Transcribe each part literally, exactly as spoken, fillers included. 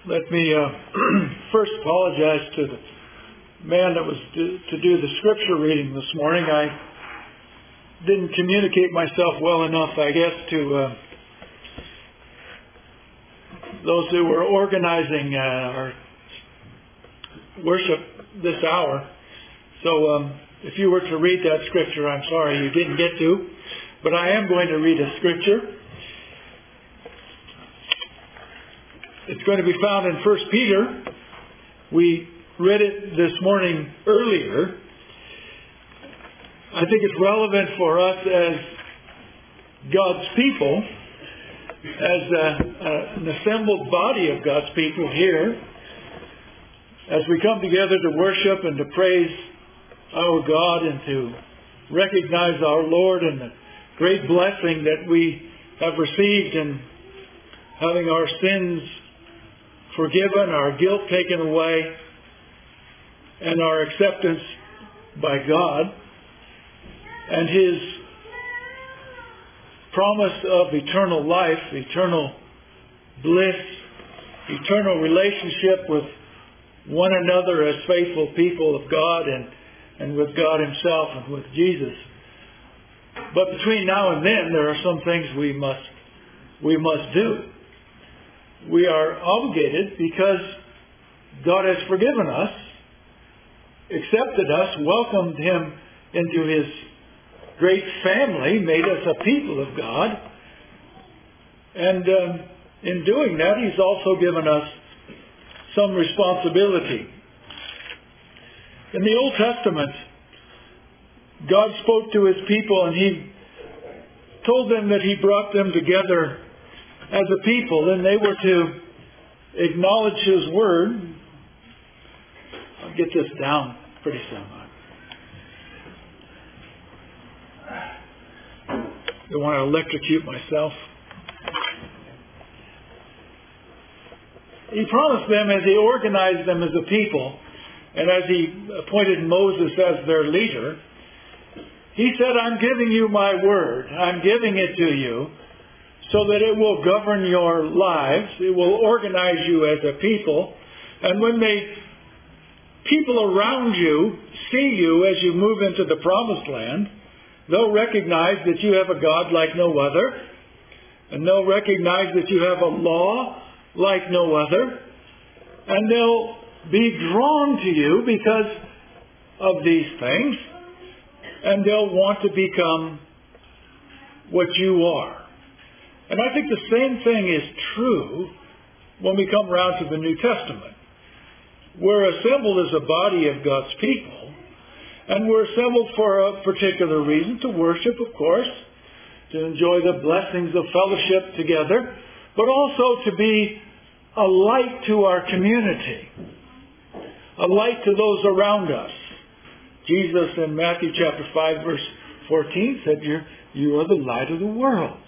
Let me uh, first apologize to the man that was to, to do the scripture reading this morning. I didn't communicate myself well enough, I guess, to uh, those who were organizing uh, our worship this hour. So um, if you were to read that scripture, I'm sorry you didn't get to, but I am going to read a scripture. It's going to be found in First Peter. We read it this morning earlier. I think it's relevant for us as God's people, as a, a, an assembled body of God's people here, as we come together to worship and to praise our God and to recognize our Lord and the great blessing that we have received in having our sins forgiven, our guilt taken away, and our acceptance by God, and His promise of eternal life, eternal bliss, eternal relationship with one another as faithful people of God and, and with God Himself and with Jesus. But between now and then, there are some things we must we must do. We are obligated because God has forgiven us, accepted us, welcomed Him into His great family, made us a people of God. And um, in doing that, He's also given us some responsibility. In the Old Testament, God spoke to His people and He told them that He brought them together as a people, and they were to acknowledge His Word. I'll get this down pretty soon. I don't want to electrocute myself. He promised them as He organized them as a people, and as He appointed Moses as their leader, He said, I'm giving you my Word. I'm giving it to you so that it will govern your lives. It will organize you as a people. And when they, people around you see you as you move into the promised land, they'll recognize that you have a God like no other. And they'll recognize that you have a law like no other. And they'll be drawn to you because of these things. And they'll want to become what you are. And I think the same thing is true when we come around to the New Testament. We're assembled as a body of God's people, and we're assembled for a particular reason, to worship, of course, to enjoy the blessings of fellowship together, but also to be a light to our community, a light to those around us. Jesus in Matthew chapter five, verse fourteen said, You're, you are the light of the world.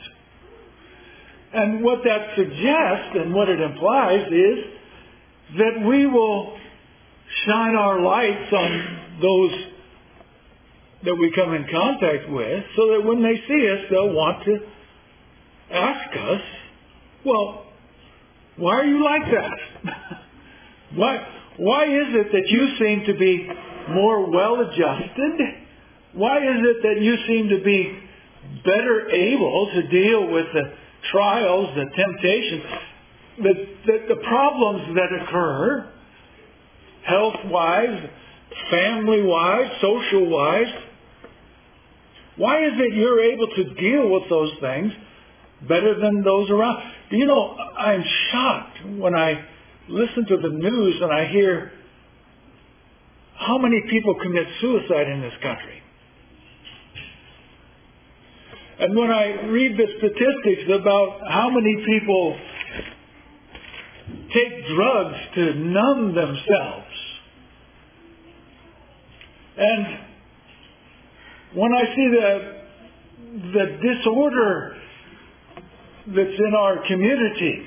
And what that suggests and what it implies is that we will shine our lights on those that we come in contact with, so that when they see us, they'll want to ask us, well, why are you like that? why, why is it that you seem to be more well-adjusted? Why is it that you seem to be better able to deal with the trials, the temptations, the, the, the problems that occur, health-wise, family-wise, social-wise? Why is it you're able to deal with those things better than those around? Do you know, I'm shocked when I listen to the news and I hear how many people commit suicide in this country. And when I read the statistics about how many people take drugs to numb themselves, and when I see the, the disorder that's in our communities,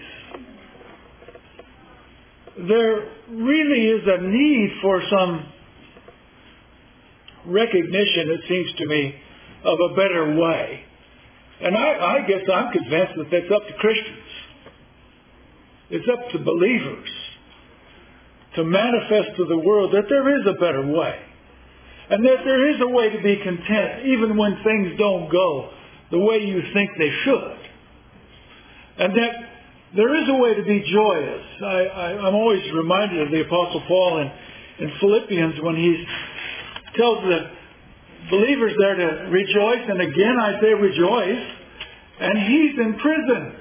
there really is a need for some recognition, it seems to me, of a better way. And I, I guess I'm convinced that that's up to Christians. It's up to believers to manifest to the world that there is a better way. And that there is a way to be content even when things don't go the way you think they should. And that there is a way to be joyous. I, I, I'm always reminded of the Apostle Paul in, in Philippians when he tells the believers there to rejoice. And again I say rejoice. And he's in prison.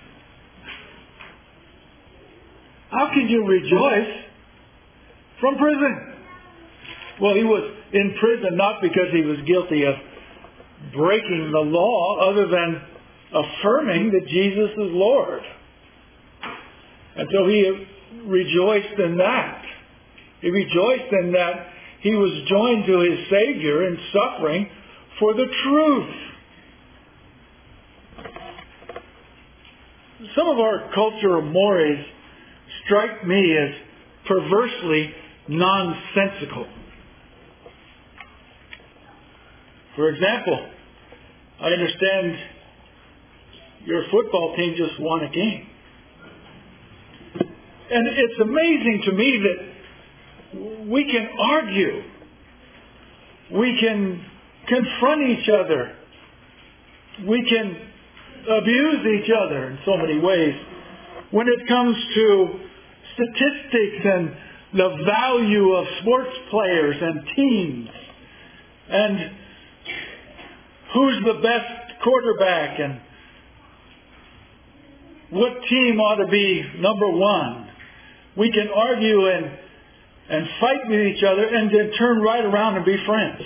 How can you rejoice from prison? Well, he was in prison not because he was guilty of breaking the law, other than affirming that Jesus is Lord. And so he rejoiced in that. He rejoiced in that he was joined to his Savior in suffering for the truth. Some of our cultural mores strike me as perversely nonsensical. For example, I understand your football team just won a game. And it's amazing to me that we can argue. We can confront each other. We can abuse each other in so many ways. When it comes to statistics and the value of sports players and teams, and who's the best quarterback, and what team ought to be number one. We can argue and and fight with each other and then turn right around and be friends.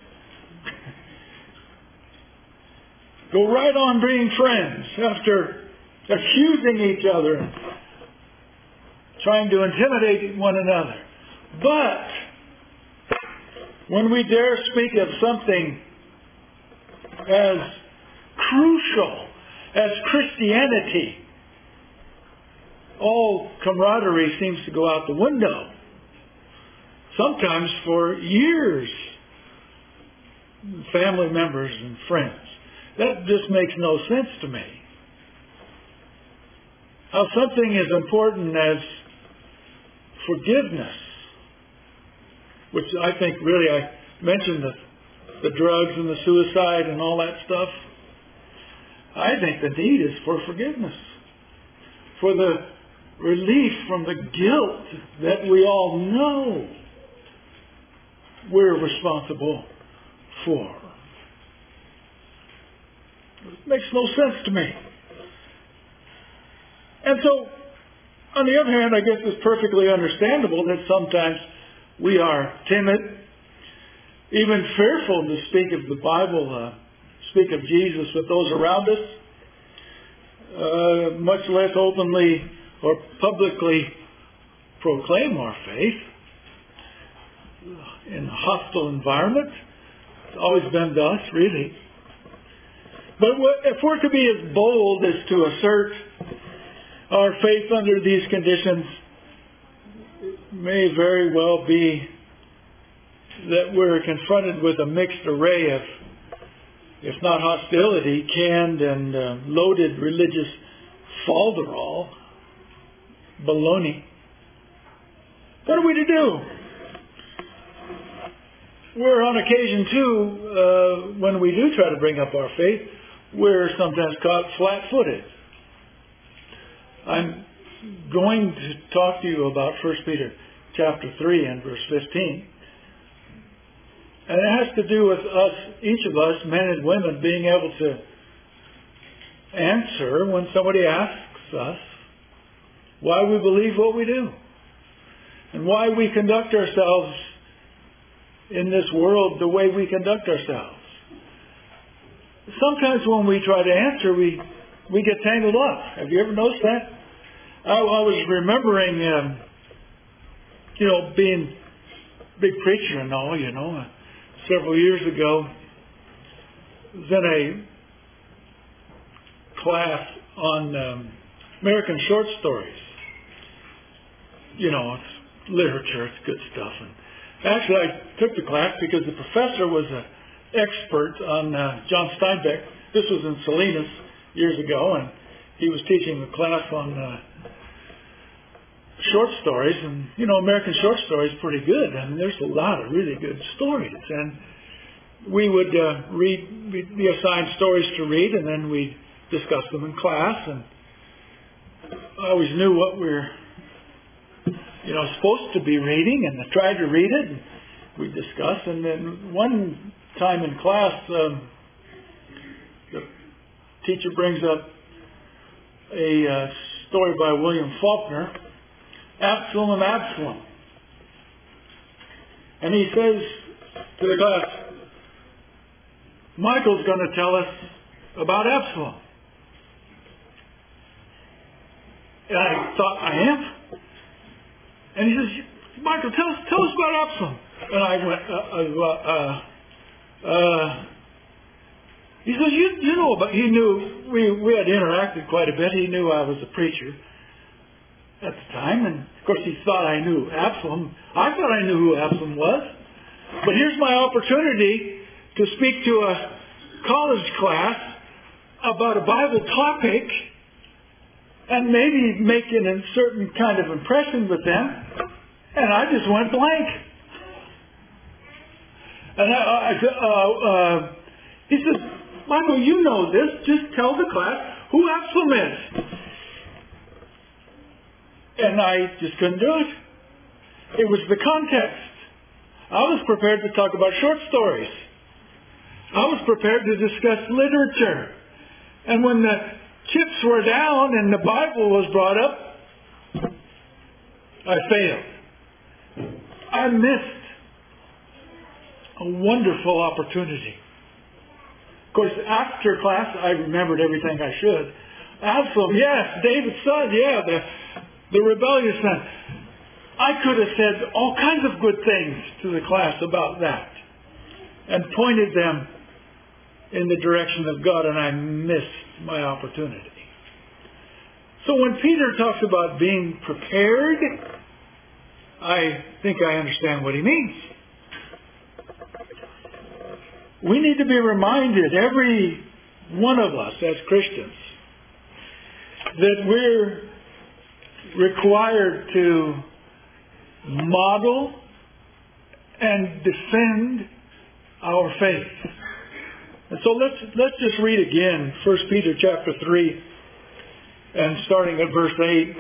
Go right on being friends after accusing each other and trying to intimidate one another. But when we dare speak of something as crucial as Christianity, all camaraderie seems to go out the window. Sometimes for years. Family members and friends. That just makes no sense to me. How something as important as forgiveness, which I think really, I mentioned the, the drugs and the suicide and all that stuff. I think the need is for forgiveness. For the relief from the guilt that we all know we're responsible for. It makes no sense to me. And so, on the other hand, I guess it's perfectly understandable that sometimes we are timid, even fearful to speak of the Bible, uh, speak of Jesus with those around us, uh, much less openly or publicly proclaim our faith in a hostile environment. It's always been thus, really. But if we're to be as bold as to assert our faith under these conditions, it may very well be that we're confronted with a mixed array of, if not hostility, canned and uh, loaded religious falderall, baloney. What are we to do? We're on occasion, too, uh, when we do try to bring up our faith, we're sometimes caught flat-footed. I'm going to talk to you about First Peter chapter three and verse fifteen. And it has to do with us, each of us, men and women, being able to answer when somebody asks us why we believe what we do and why we conduct ourselves in this world the way we conduct ourselves. Sometimes when we try to answer, we we get tangled up. Have you ever noticed that? I, I was remembering, um, you know, being a big preacher and all, you know, uh, several years ago. I was in a class on um, American short stories. You know, it's literature, it's good stuff. And actually, I took the class because the professor was an expert on uh, John Steinbeck. This was in Salinas years ago, and he was teaching the class on uh, short stories, and you know, American short stories are pretty good. I mean, there's a lot of really good stories, and we would uh, read, we'd be assigned stories to read, and then we'd discuss them in class, and I always knew what we we're, you know, supposed to be reading, and I tried to read it, and we'd discuss, and then one time in class, um, the teacher brings up a uh, story by William Faulkner, Absalom, Absalom. And he says to the class, Michael's going to tell us about Absalom. And I thought, I am? And he says, Michael, tell us, tell us about Absalom. And I went, uh, uh, uh, uh, he says, you, you know, but he knew, we, we had interacted quite a bit. He knew I was a preacher at the time. And of course he thought I knew Absalom. I thought I knew who Absalom was. But here's my opportunity to speak to a college class about a Bible topic and maybe making a certain kind of impression with them. And I just went blank. And I, I, uh, uh, he says, Michael, you know this. Just tell the class who Absalom is. And I just couldn't do it. It was the context. I was prepared to talk about short stories. I was prepared to discuss literature. And when the chips were down and the Bible was brought up, I failed. I missed a wonderful opportunity. Of course, after class, I remembered everything I should. Absalom, yes, David's son, yeah, the, the rebellious son. I could have said all kinds of good things to the class about that and pointed them in the direction of God, and I missed my opportunity. So when Peter talks about being prepared, I think I understand what he means. We need to be reminded, every one of us as Christians, that we're required to model and defend our faith. And so let's let's just read again First Peter chapter three and starting at verse eight.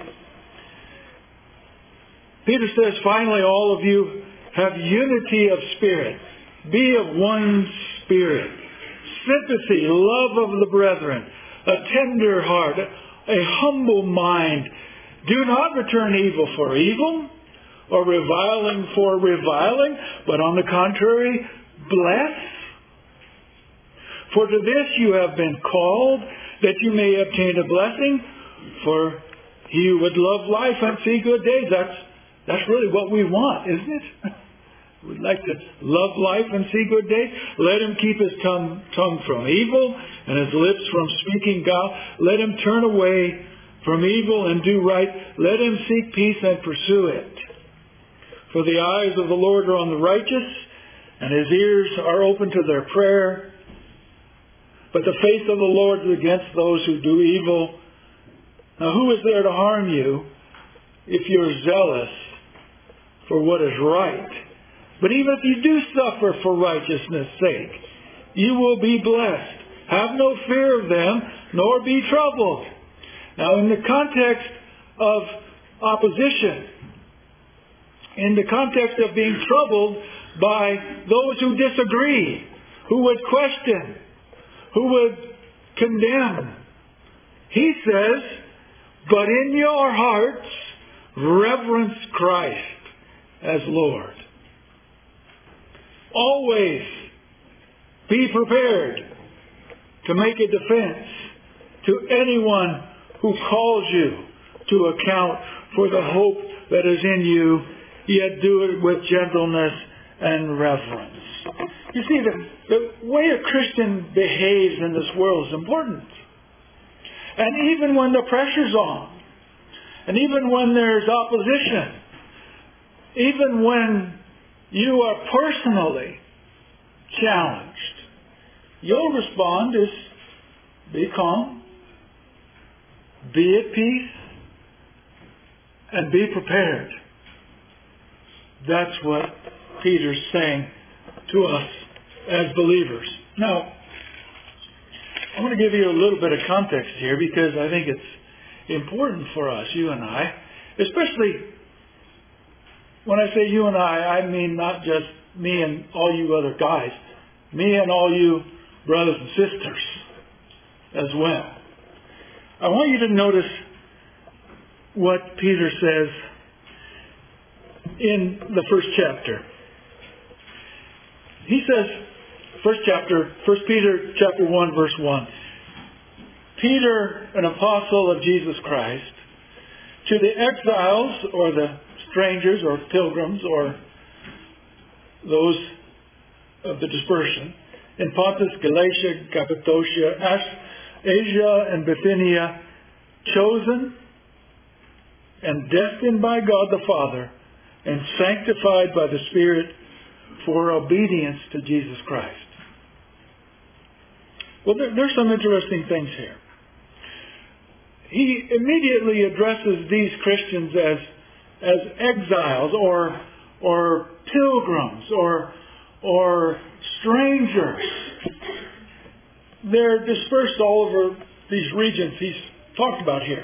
Peter says, finally, all of you have unity of spirit. Be of one spirit. Sympathy, love of the brethren, a tender heart, a humble mind. Do not return evil for evil, or reviling for reviling, but on the contrary, bless. For to this you have been called, that you may obtain a blessing. For he who would love life and see good days, that's, that's really what we want, isn't it? We'd like to love life and see good days. Let him keep his tongue, tongue from evil and his lips from speaking guile. Let him turn away from evil and do right. Let him seek peace and pursue it. For the eyes of the Lord are on the righteous, and his ears are open to their prayer. But the face of the Lord is against those who do evil. Now who is there to harm you if you're zealous for what is right? But even if you do suffer for righteousness' sake, you will be blessed. Have no fear of them, nor be troubled. Now in the context of opposition, in the context of being troubled by those who disagree, who would question, who would condemn, he says, but in your hearts reverence Christ as Lord. Always be prepared to make a defense to anyone who calls you to account for the hope that is in you, yet do it with gentleness and reverence. You see, the, the way a Christian behaves in this world is important. And even when the pressure's on, and even when there's opposition, even when you are personally challenged, your response is be calm, be at peace, and be prepared. That's what Peter's saying to us as believers. Now, I want to give you a little bit of context here because I think it's important for us, you and I, especially when I say you and I, I mean not just me and all you other guys, me and all you brothers and sisters as well. I want you to notice what Peter says in the first chapter. He says, first chapter, First Peter chapter one, verse one. Peter, an apostle of Jesus Christ, to the exiles or the strangers or pilgrims or those of the dispersion in Pontus, Galatia, Cappadocia, Asia, and Bithynia, chosen and destined by God the Father and sanctified by the Spirit for obedience to Jesus Christ. Well, there, there's some interesting things here. He immediately addresses these Christians as as exiles or or pilgrims or or strangers. They're dispersed all over these regions he's talked about here.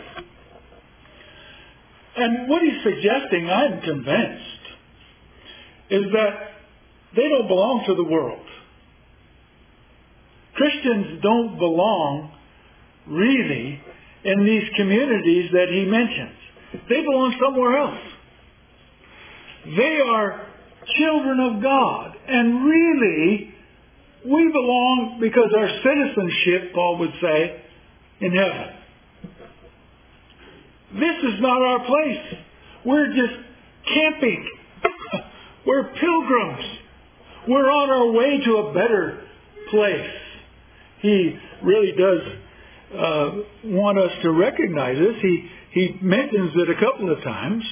And what he's suggesting, I'm convinced, is that they don't belong to the world. Christians don't belong really in these communities that he mentions. They belong somewhere else. They are children of God. And really, we belong because our citizenship, Paul would say, in heaven. This is not our place. We're just camping. We're pilgrims. We're on our way to a better place. He really does uh, want us to recognize this. He, he mentions it a couple of times.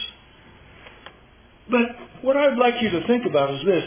But what I'd like you to think about is this.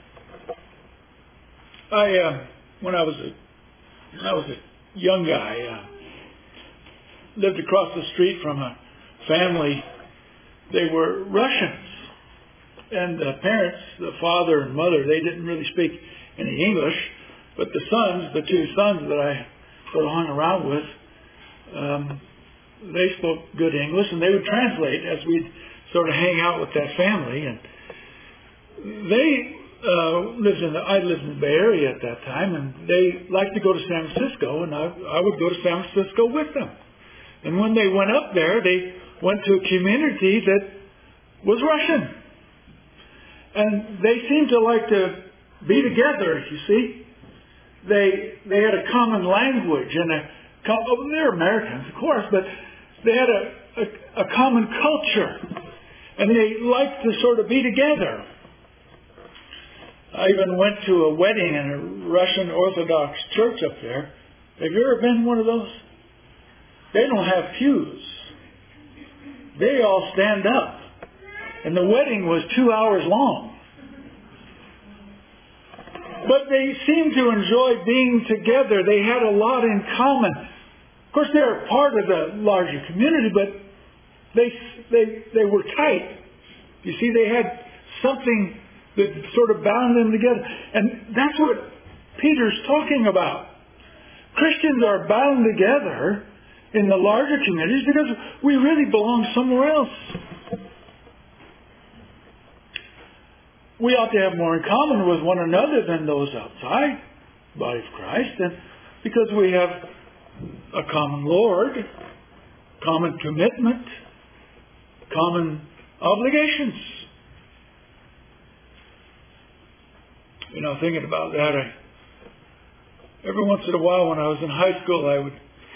I, uh, when I was a, when I was a young guy, uh, lived across the street from a family. They were Russians. And the parents, the father and mother, they didn't really speak any English. But the sons, the two sons that I sort of hung around with, um, they spoke good English, and they would translate as we'd sort of hang out with that family. And they uh, lived in the, I lived in the Bay Area at that time, and they liked to go to San Francisco, and I, I would go to San Francisco with them. And when they went up there, they went to a community that was Russian. And they seemed to like to be together, you see. They they had a common language and a oh, they're Americans, of course, but they had a, a, a common culture, and they liked to sort of be together. I even went to a wedding in a Russian Orthodox church up there. Have you ever been to one of those? They don't have pews. They all stand up, and the wedding was two hours long. But they seemed to enjoy being together. They had a lot in common. Of course, they're part of the larger community, but they they they were tight. You see, they had something that sort of bound them together. And that's what Peter's talking about. Christians are bound together in the larger communities because we really belong somewhere else. We ought to have more in common with one another than those outside the body of Christ, and because we have a common Lord, common commitment, common obligations. You know, thinking about that, I, every once in a while when I was in high school, I would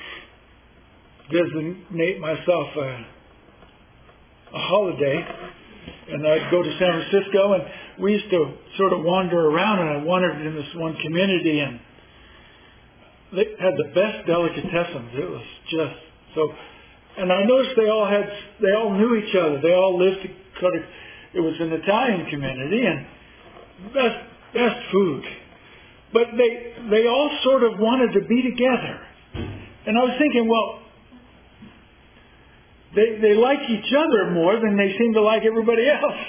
designate myself a, a holiday, and I'd go to San Francisco, and we used to sort of wander around, and I wandered in this one community, and they had the best delicatessens. It was just so, and I noticed they all had, they all knew each other. They all lived, it was an Italian community, and best, best food. But they, they all sort of wanted to be together. And I was thinking, well, they, they like each other more than they seem to like everybody else.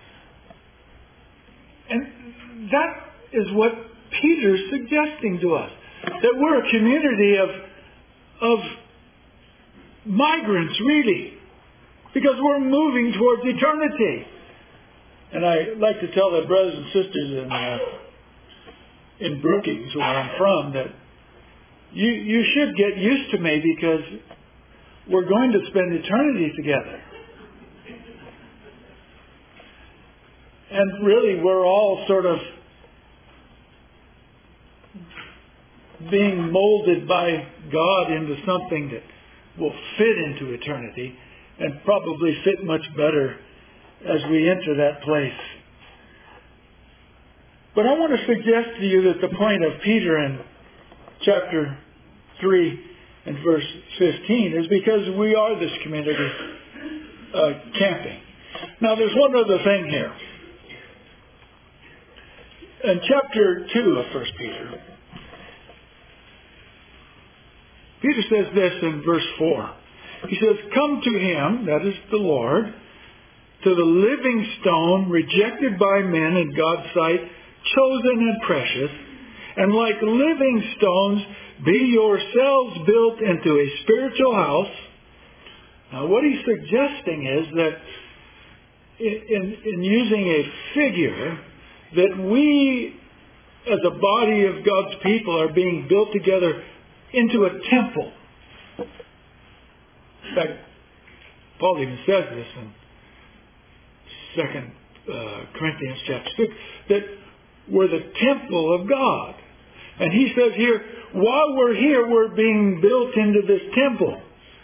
And that is what Peter's suggesting to us. That we're a community of, of migrants, really. Because we're moving towards eternity. And I like to tell the brothers and sisters in, uh, in Brookings, where I'm from, that you, you should get used to me because we're going to spend eternity together. And really, we're all sort of being molded by God into something that will fit into eternity and probably fit much better as we enter that place. But I want to suggest to you that the point of Peter in chapter three and verse fifteen is because we are this community uh, camping. Now there's one other thing here. In chapter two of First Peter, Peter says this in verse four. He says, "Come to him," that is the Lord, "to the living stone, rejected by men in God's sight, chosen and precious, and like living stones, be yourselves built into a spiritual house." Now what he's suggesting is that in, in using a figure, that we as a body of God's people are being built together into a temple. In fact, Paul even says this in Second uh, Corinthians chapter six, that we're the temple of God. And he says here, while we're here, we're being built into this temple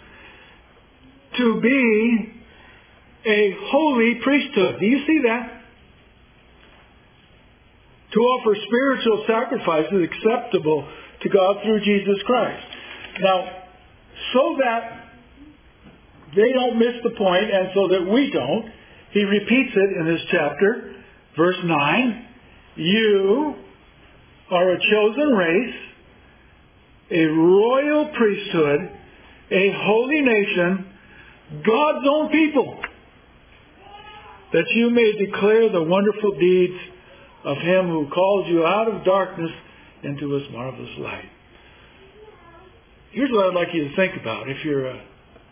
to be a holy priesthood. Do you see that? To offer spiritual sacrifices acceptable to God through Jesus Christ. Now, so that they don't miss the point, and so that we don't, he repeats it in this chapter, verse nine. You are a chosen race, a royal priesthood, a holy nation, God's own people, that you may declare the wonderful deeds of him who calls you out of darkness into his marvelous light. Here's what I'd like you to think about if you're a,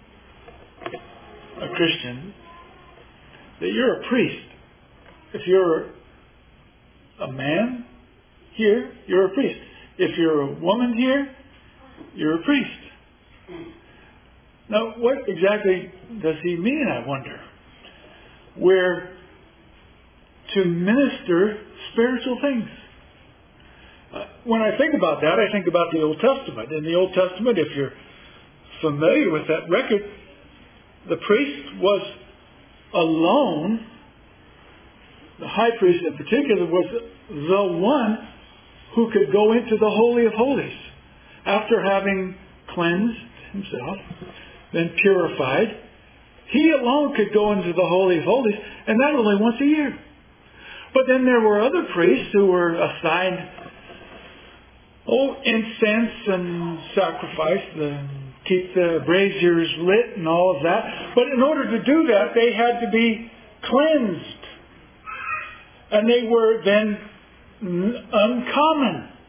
a Christian. That you're a priest. If you're a man here, you're a priest. If you're a woman here, you're a priest. Now, what exactly does he mean, I wonder? We're to minister spiritual things. Uh, when I think about that, I think about the Old Testament. In the Old Testament, if you're familiar with that record, the priest was alone. The high priest in particular was the one who could go into the Holy of Holies after having cleansed himself, then purified. He alone could go into the Holy of Holies, and that only once a year. But then there were other priests who were assigned oh, incense and sacrifice, and keep the braziers lit and all of that. But in order to do that, they had to be cleansed. And they were then uncommon.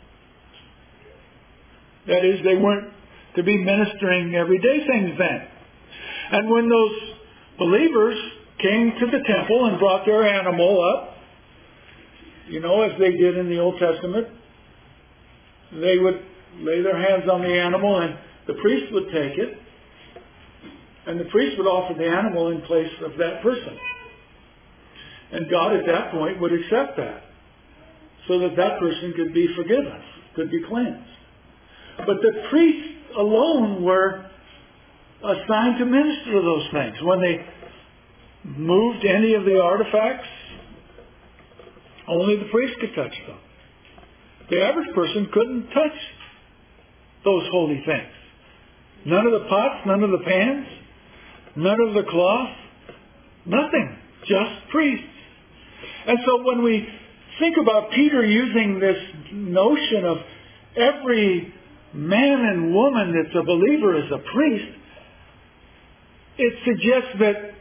That is, they weren't to be ministering everyday things then. And when those believers came to the temple and brought their animal up, you know, as they did in the Old Testament, they would lay their hands on the animal and the priest would take it, and the priest would offer the animal in place of that person. And God at that point would accept that, so that that person could be forgiven, could be cleansed. But the priests alone were assigned to minister to those things. When they moved any of the artifacts, only the priest could touch them. The average person couldn't touch those holy things. None of the pots, none of the pans, none of the cloth, nothing. Just priests. And so when we think about Peter using this notion of every man and woman that's a believer is a priest, it suggests that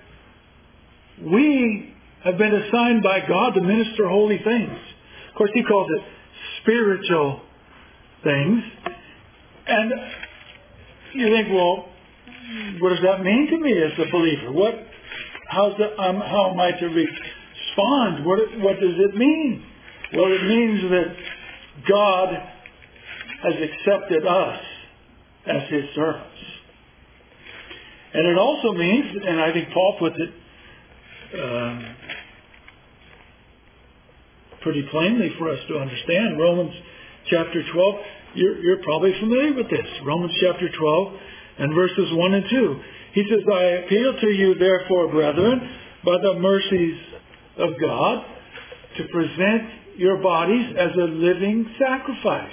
we have been assigned by God to minister holy things. Of course, he calls it spiritual things. And you think, well, what does that mean to me as a believer? What, how's the, um, how am I to respond? What, what does it mean? Well, it means that God has accepted us as His servants. And it also means, and I think Paul puts it um, pretty plainly for us to understand, Romans chapter twelve, you're, you're probably familiar with this. Romans chapter twelve and verses one and two. He says, I appeal to you, therefore, brethren, by the mercies of God, to present your bodies as a living sacrifice,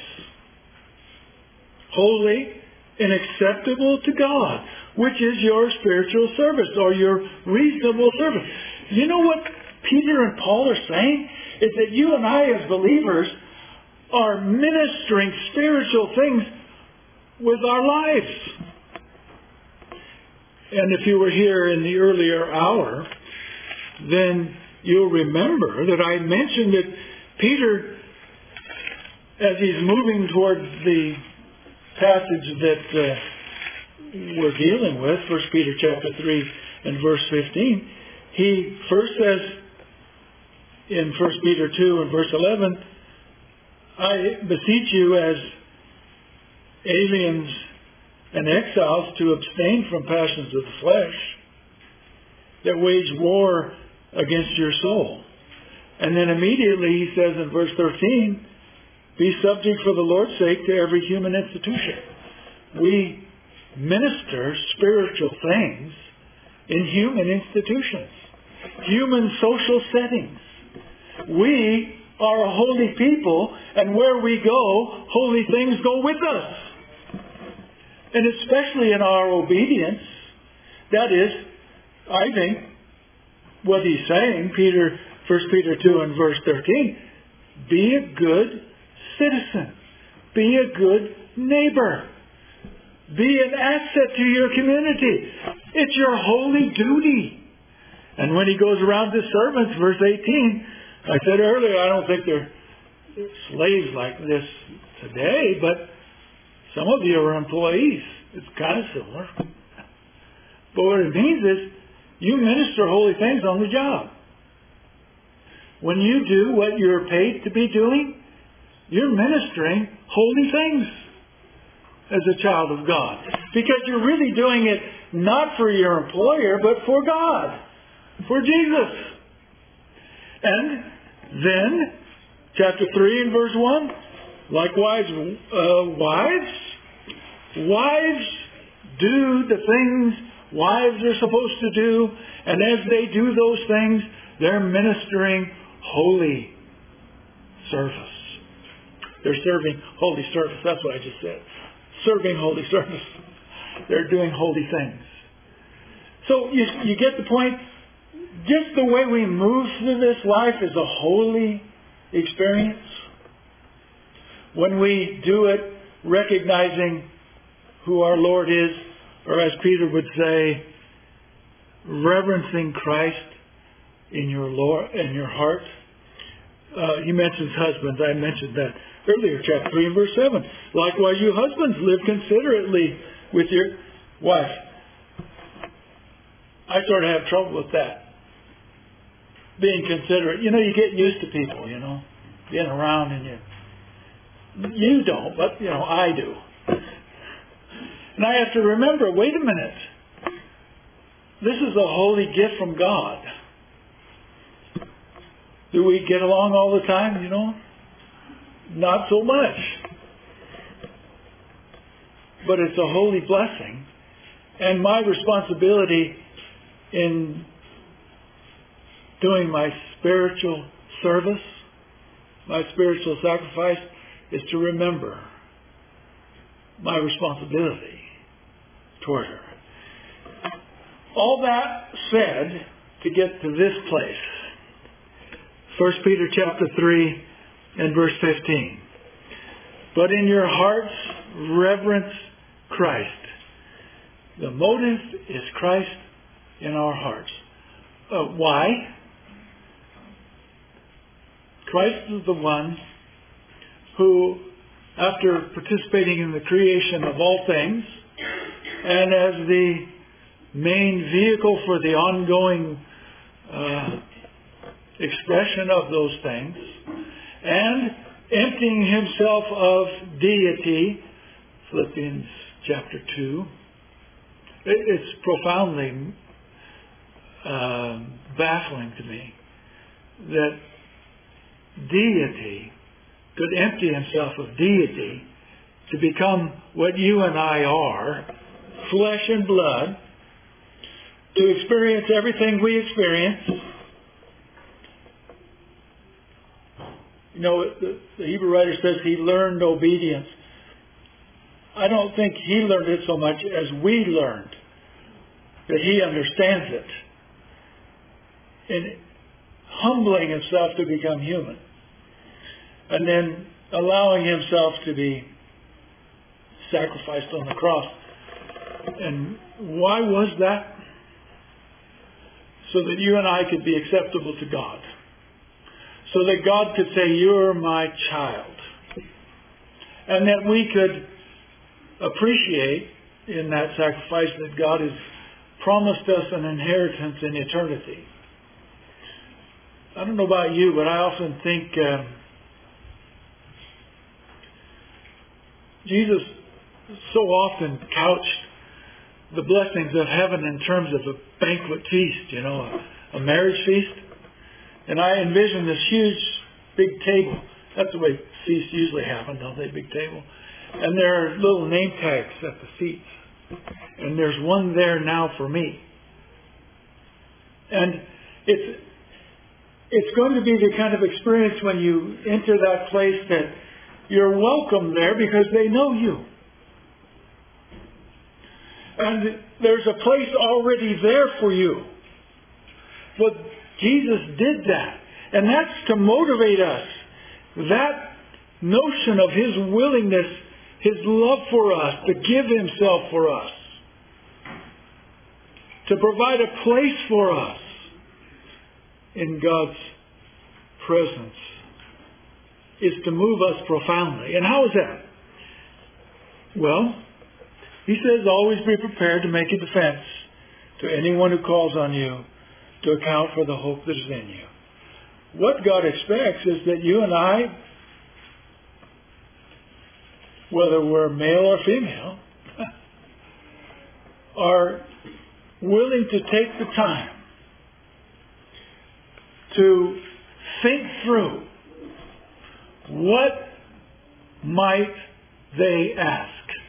holy and acceptable to God, which is your spiritual service or your reasonable service. You know what Peter and Paul are saying? Is that you and I as believers are ministering spiritual things with our lives. And if you were here in the earlier hour, then you'll remember that I mentioned that Peter, as he's moving towards the passage that uh, we're dealing with, First Peter chapter three and verse fifteen, he first says in First Peter two and verse eleven, I beseech you as aliens and exiles to abstain from passions of the flesh that wage war against your soul. And then immediately he says in verse thirteen, be subject for the Lord's sake to every human institution. We minister spiritual things in human institutions, human social settings. We are a holy people, and where we go, holy things go with us. And especially in our obedience, that is, I think, what he's saying, Peter, First Peter two and verse thirteen, be a good citizen. Be a good neighbor. Be an asset to your community. It's your holy duty. And when he goes around to servants, verse eighteen, I said earlier, I don't think they're slaves like this today, but some of you are employees. It's kind of similar. But what it means is you minister holy things on the job. When you do what you're paid to be doing, you're ministering holy things as a child of God. Because you're really doing it not for your employer, but for God. For Jesus. And then, chapter three and verse one, likewise, uh, wives, wives do the things wives are supposed to do, and as they do those things, they're ministering holy service. They're serving holy service. That's what I just said. Serving holy service. They're doing holy things. So you, you get the point? Just the way we move through this life is a holy experience. When we do it recognizing who our Lord is, or as Peter would say, reverencing Christ in your Lord, in your heart. Uh, he mentions husbands. I mentioned that earlier, chapter three and verse seven. Likewise, you husbands, live considerately with your wife. I sort of have trouble with that. Being considerate. You know, you get used to people, you know, being around and you... You don't, but, you know, I do. And I have to remember, wait a minute. This is a holy gift from God. Do we get along all the time, you know? Not so much. But it's a holy blessing. And my responsibility in doing my spiritual service, my spiritual sacrifice, is to remember my responsibility toward her. All that said, to get to this place, First Peter chapter three and verse fifteen. But in your hearts reverence Christ. The motive is Christ in our hearts. Uh, why? Christ is the one who, after participating in the creation of all things, and as the main vehicle for the ongoing uh, expression of those things, and emptying himself of deity, Philippians chapter two, it, it's profoundly uh, baffling to me that deity could empty himself of deity to become what you and I are, flesh and blood, to experience everything we experience. You know, the, the Hebrew writer says he learned obedience. I don't think he learned it so much as we learned, that he understands it. In humbling himself to become human, and then allowing himself to be sacrificed on the cross. And why was that? So that you and I could be acceptable to God. So that God could say, "You're my child." And that we could appreciate in that sacrifice that God has promised us an inheritance in eternity. I don't know about you, but I often think uh, Jesus so often couched the blessings of heaven in terms of a banquet feast, you know, a, a marriage feast. And I envision this huge, big table. That's the way feasts usually happen, don't they? Big table. And there are little name tags at the seats. And there's one there now for me. And it's it's going to be the kind of experience when you enter that place that you're welcome there because they know you. And there's a place already there for you. But Jesus did that. And that's to motivate us. That notion of His willingness, His love for us, to give Himself for us, to provide a place for us in God's presence, is to move us profoundly. And how is that? Well, He says, always be prepared to make a defense to anyone who calls on you to account for the hope that is in you. What God expects is that you and I, whether we're male or female, are willing to take the time to think through what might they ask.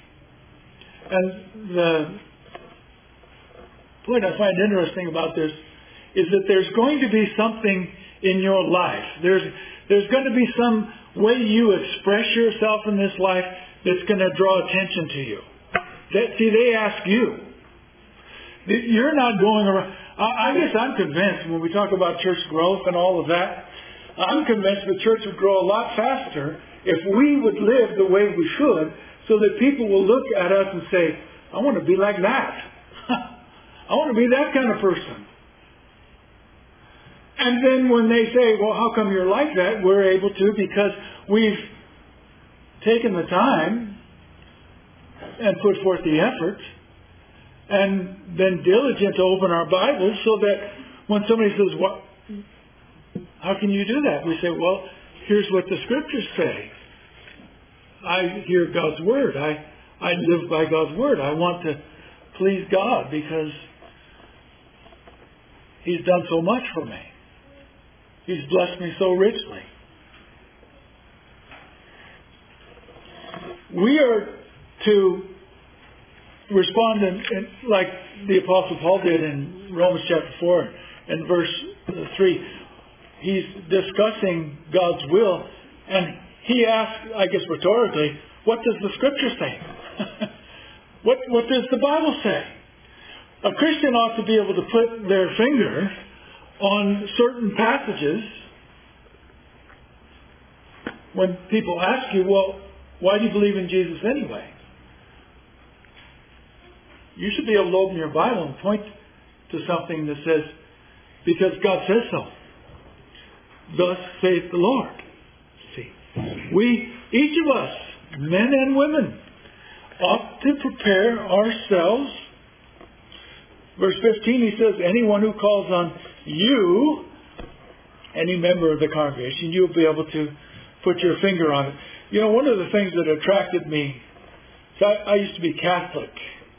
And the point I find interesting about this is that there's going to be something in your life. There's there's going to be some way you express yourself in this life that's going to draw attention to you. That, see, they ask you. You're not going around. I guess I'm convinced when we talk about church growth and all of that, I'm convinced the church would grow a lot faster if we would live the way we should, so that people will look at us and say, I want to be like that. I want to be that kind of person. And then when they say, well, how come you're like that? We're able to because we've taken the time and put forth the effort and been diligent to open our Bibles so that when somebody says, what, how can you do that? We say, well, here's what the Scriptures say. I hear God's Word. I, I live by God's Word. I want to please God because He's done so much for me. He's blessed me so richly. We are to respond in, in, like the Apostle Paul did in Romans chapter four and verse three. He's discussing God's will, and he asks, I guess rhetorically, what does the Scripture say? what, what does the Bible say? A Christian ought to be able to put their finger on certain passages when people ask you, well, why do you believe in Jesus anyway? You should be able to open your Bible and point to something that says, because God says so. Thus saith the Lord. See, we, each of us, men and women, ought to prepare ourselves. Verse fifteen, he says, anyone who calls on you, any member of the congregation, you'll be able to put your finger on it. You know, one of the things that attracted me, so I, I used to be Catholic.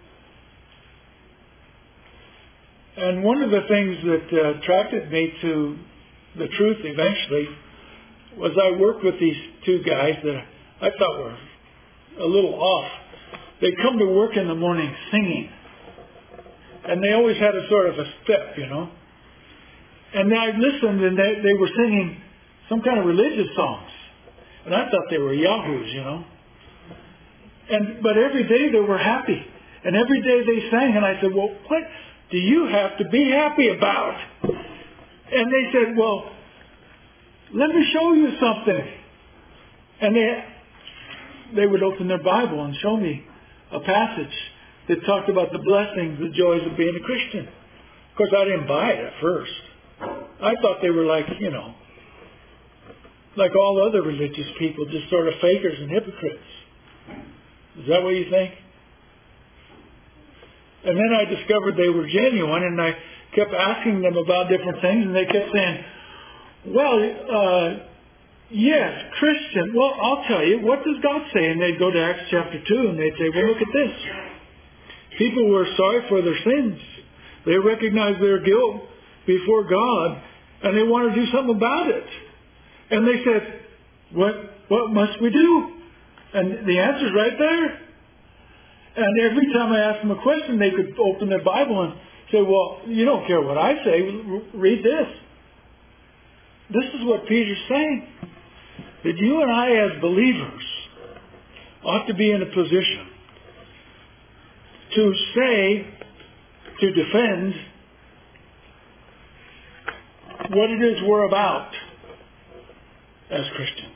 And one of the things that uh, attracted me to the truth eventually was I worked with these two guys that I thought were a little off. They'd come to work in the morning singing. And they always had a sort of a step, you know. And I listened, and they, they were singing some kind of religious songs. And I thought they were yahoos, you know. And but every day they were happy. And every day they sang. And I said, well, what do you have to be happy about? And they said, well, let me show you something. And they, they would open their Bible and show me a passage that talked about the blessings, the joys of being a Christian. Of course, I didn't buy it at first. I thought they were like, you know, like all other religious people, just sort of fakers and hypocrites. Is that what you think? And then I discovered they were genuine, and I kept asking them about different things, and they kept saying, well, uh, yes, Christian. Well, I'll tell you, what does God say? And they'd go to Acts chapter two, and they'd say, well, look at this. People were sorry for their sins. They recognized their guilt before God, and they wanted to do something about it. And they said, what, what must we do? And the answer's right there. And every time I asked them a question, they could open their Bible and say, well, you don't care what I say. Read this. This is what Peter's saying. That you and I as believers ought to be in a position to say, to defend what it is we're about as Christians.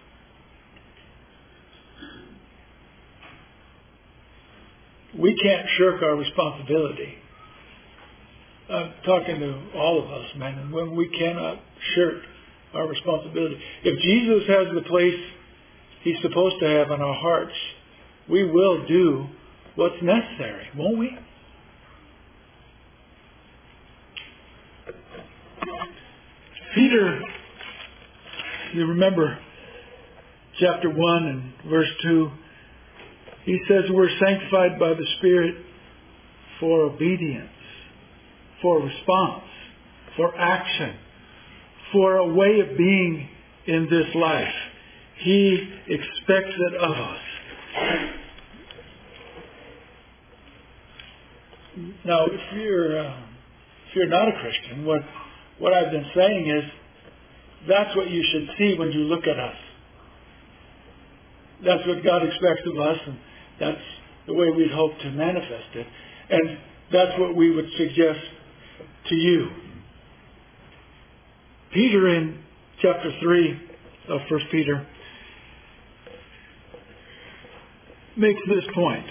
We can't shirk our responsibility. I'm talking to all of us, men and women. We cannot shirk our responsibility. If Jesus has the place He's supposed to have in our hearts, we will do what's necessary, won't we? Peter, you remember chapter one and verse two, he says we're sanctified by the Spirit for obedience, for response, for action, for a way of being in this life. He expects it of us. Now, if you're uh, if you're not a Christian, what what I've been saying is that's what you should see when you look at us. That's what God expects of us, and that's the way we'd hope to manifest it. And that's what we would suggest to you. Peter in chapter three of First Peter makes this point.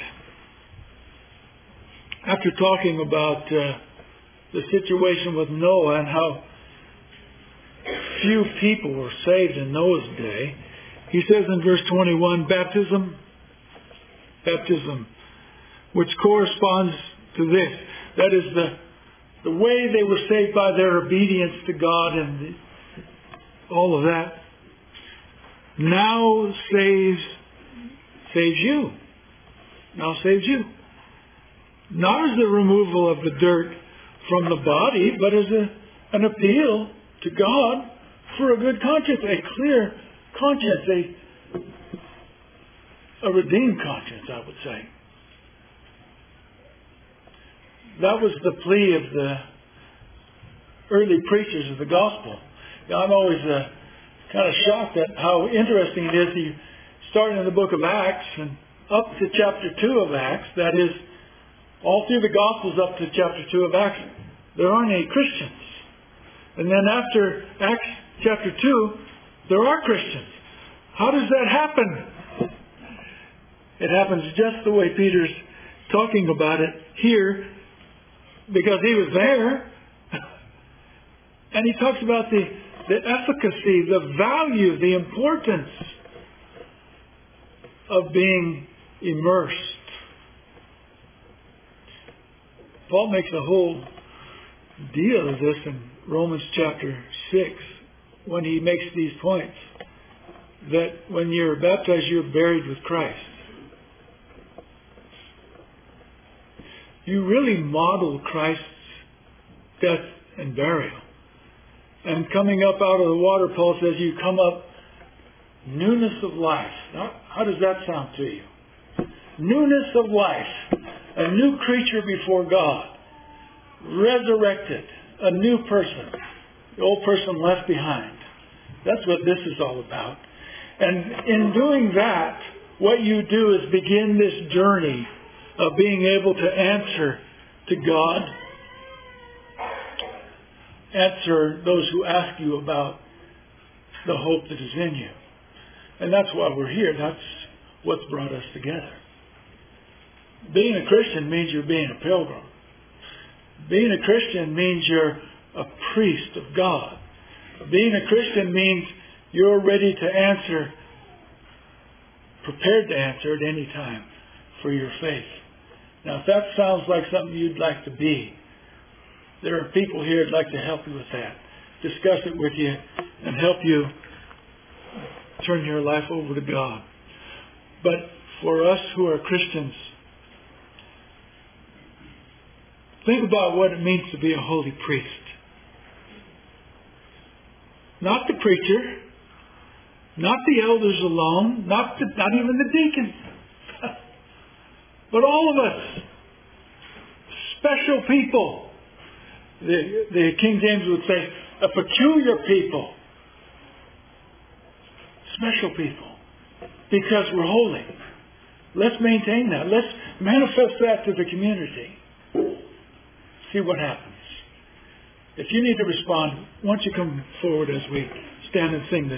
After talking about uh, the situation with Noah and how few people were saved in Noah's day, he says in verse twenty-one, baptism, baptism, which corresponds to this. That is the, the way they were saved by their obedience to God and the, all of that, now saves, saves you. Now saves you. Not as the removal of the dirt from the body, but as a, an appeal to God for a good conscience, a clear conscience, a, a redeemed conscience, I would say. That was the plea of the early preachers of the gospel. Now, I'm always uh, kind of shocked at how interesting it is. You start in the book of Acts and up to chapter two of Acts, that is, all through the Gospels up to chapter two of Acts, there aren't any Christians. And then after Acts chapter two, there are Christians. How does that happen? It happens just the way Peter's talking about it here because he was there. And he talks about the, the efficacy, the value, the importance of being immersed. Paul makes a whole deal of this in Romans chapter six when he makes these points. That when you're baptized, you're buried with Christ. You really model Christ's death and burial. And coming up out of the water, Paul says, you come up newness of life. Now, how does that sound to you? Newness of life. A new creature before God. Resurrected. A new person. The old person left behind. That's what this is all about. And in doing that, what you do is begin this journey of being able to answer to God. Answer those who ask you about the hope that is in you. And that's why we're here. That's what's brought us together. Being a Christian means you're being a pilgrim. Being a Christian means you're a priest of God. Being a Christian means you're ready to answer, prepared to answer at any time for your faith. Now, if that sounds like something you'd like to be, there are people here who'd like to help you with that. Discuss it with you and help you turn your life over to God. But for us who are Christians, think about what it means to be a holy priest. Not the preacher, not the elders alone, not the, not even the deacons, but all of us, special people. The, the King James would say, a peculiar people. Special people. Because we're holy. Let's maintain that. Let's manifest that to the community. See what happens. If you need to respond, why don't you come forward as we stand and sing this.